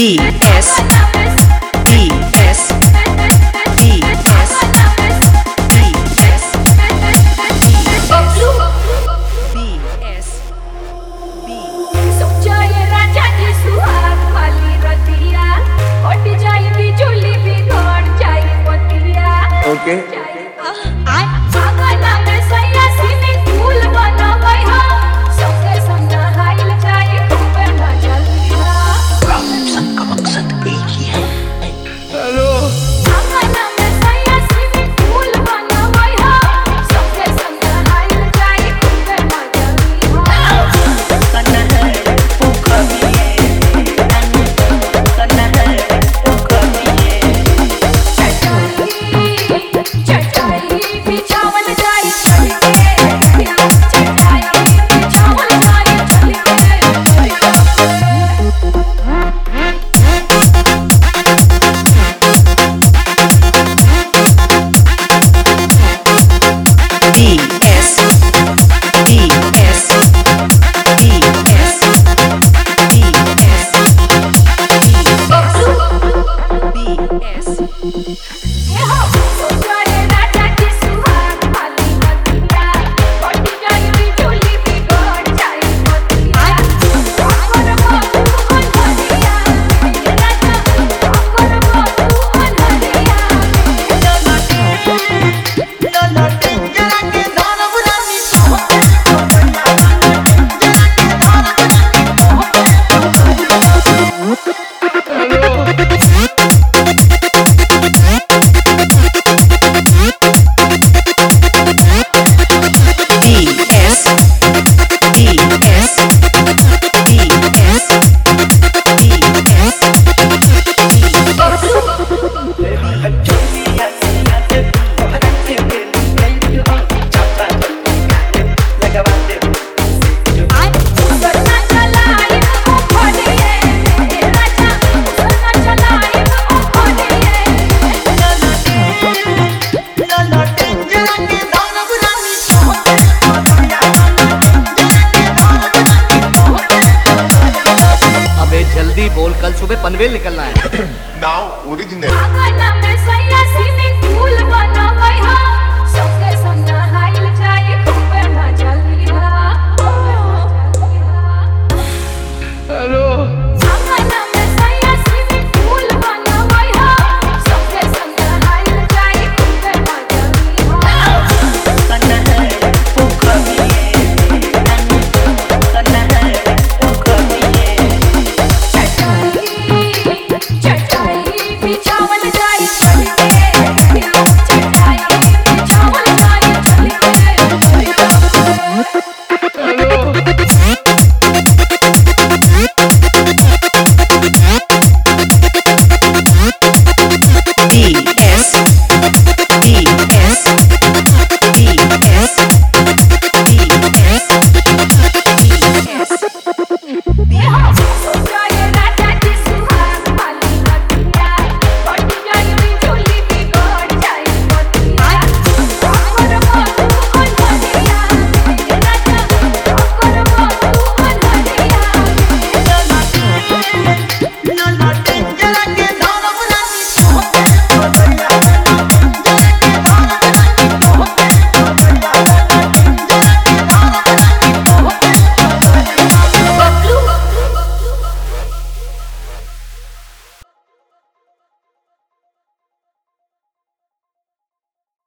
BS BS BS BS BS सुचाए राजा की सुहाग वाली रतिया हट जाई बिजुली बिगड़ जाई पतिया ओके आगना में सैया सिनी फूल बनवै हा संगे संग हाइल जाई खूबे मजलिया सबका मकसद एक ही है। हेलो आगना में सैया सिनी फूल बनवै हा संगे संग हाइल जाई खूबे मजलिया चटाई बिछावल जाई चली के चटाई बिछावल जाई चली BS BS BS BS ये हो सुचाए राजा की सुहाग वाली रतिया हट जाई बिजुली बिगड़ जाई पतिया आकर बाबू अनहरिया ये राजा आकर बाबू अनहरिया BS BS BS करना चलाई ओ खोलिए ये राजा करना चलाई ओ खोलिए अबे जल्दी बोल, कल सुबह पनवेल निकलना है। Now original. आगना में सैया सिनी